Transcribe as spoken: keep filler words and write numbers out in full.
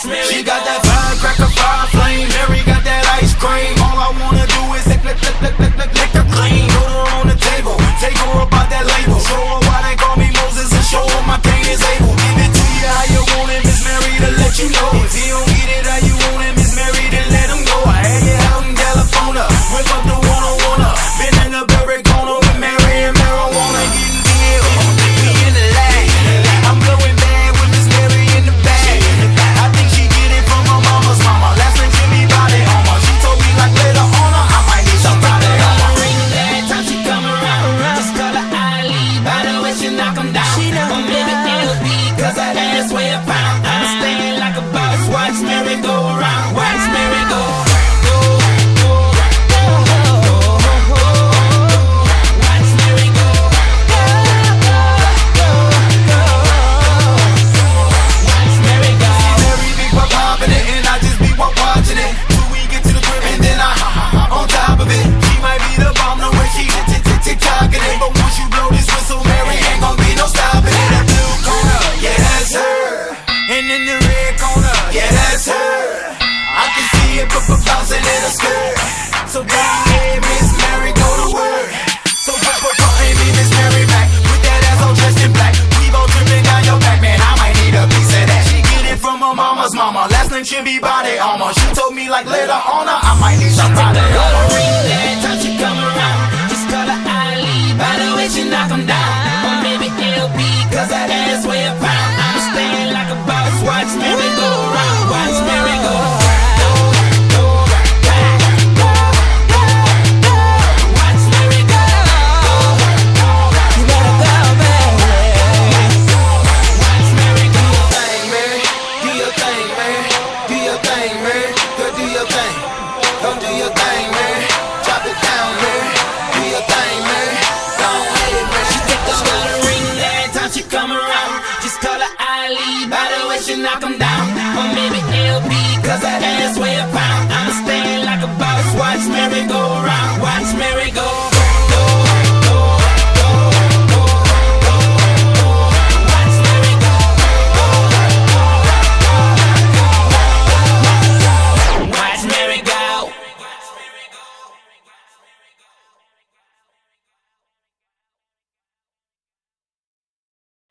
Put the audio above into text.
watch Mary. She got that firecracker, fire flame. Mary got that ice cream. All I wanna do is lick, lick, lick, lick, lick, lick, lick her clean. Put her on the table, take her up out that label. Show her why they call me Moses and show her my pain is able. Give it to you how you want it, Miss Mary, to let you know. If he don't get it how you want it, Miss Mary, then let him go. I had you out in California, whip up the one-on-one. Been in the berry corner with Mary and marijuana, getting deal. We in the lab, I'm blowing bad with Miss Mary in the bag. I think she get it from her mama's mama. Last name Jimmy Body Homer. She told me like later on her, I might need somebody. I'ma ring that time she come around. Just call her Ali, by the way she knock 'em down. Or maybe L B, cause her ass weigh a pound. I'ma stand like a boss, watch Mary go around. Watch Mary go around. Bouncing in a skirt. So go ahead, Miss Mary, go to work. So put put put me Miss Mary back with that ass all dressed in black. We both dripping down your back, man. I might need a piece of that. She get it from her mama's mama. Last name Chibi Body Armor. She told me like later on her, I might need somebody. I'ma ring that time she come around. Just call her Ali, by the way she knock 'em down. Or maybe L B, cause that ass weigh a pound. I'ma stand like a boss, watch Mary go around. Watch Mary go around. Knock 'em down, or maybe L B, cause that ass weigh a pound. I'ma stand like a boss, watch Mary go